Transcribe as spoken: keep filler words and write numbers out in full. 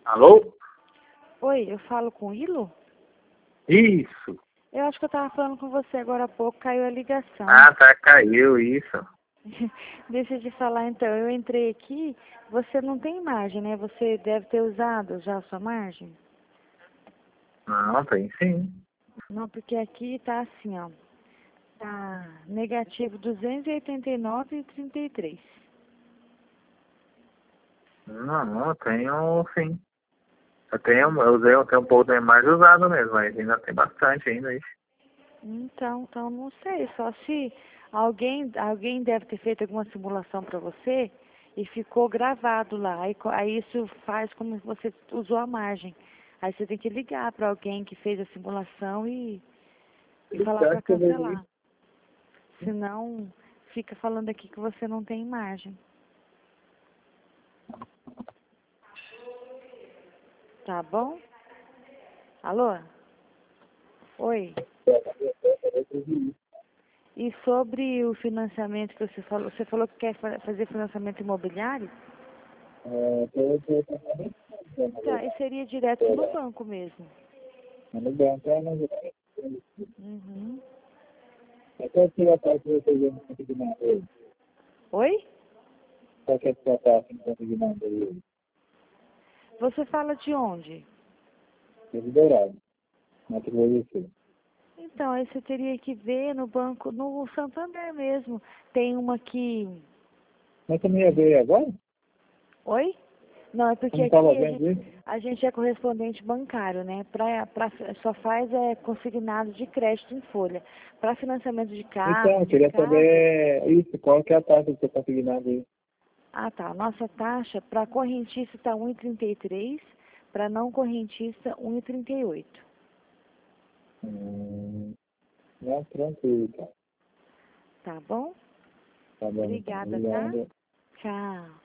Alô? Oi, eu falo com o Ilo? Isso. Eu acho que eu estava falando com você agora há pouco, caiu a ligação. Ah, tá, caiu, isso. Deixa eu te falar então, eu entrei aqui, você não tem imagem, né? Você deve ter usado já a sua margem? Não, tem sim. Não, porque aqui tá assim, ó. Tá negativo duzentos e oitenta e nove vírgula trinta e três. Não, eu tenho sim. Eu tenho, eu usei, eu tenho um pouco mais usado mesmo, mas ainda tem bastante ainda, isso. Então, então não sei, só se alguém, alguém deve ter feito alguma simulação para você e ficou gravado lá. Aí, co- aí isso faz como se você usou a margem. Aí você tem que ligar para alguém que fez a simulação e, e falar para cancelar. Senão fica falando aqui que você não tem margem. Tá bom? Alô? Oi? E sobre o financiamento que você falou, você falou que quer fa- fazer financiamento imobiliário? Tá, e seria direto no banco mesmo. No banco, é, mas Uhum. qual que é a taxa que você vê no consignado aí? Oi? Qual que é a sua taxa no consignado aí? Você fala de onde? Rio Dourado, Mato Grosso do Sul. Então, aí você teria que ver no banco, no Santander mesmo. Tem uma que... Mas você não ia ver agora? Oi? Não, é Você porque não aqui estava a vendo gente, isso? a gente é correspondente bancário, né? Pra, pra, só faz é, consignado de crédito em folha. Para financiamento de Então, carro, eu de queria casa... saber isso, qual que é a taxa do seu consignado aí? Ah, tá. Nossa taxa para correntista está um vírgula trinta e três, para não correntista um vírgula trinta e oito. Hum, não, tranquilo, tá. Tá bom? Tá bom, então. Obrigada, tá? Obrigado. Tchau.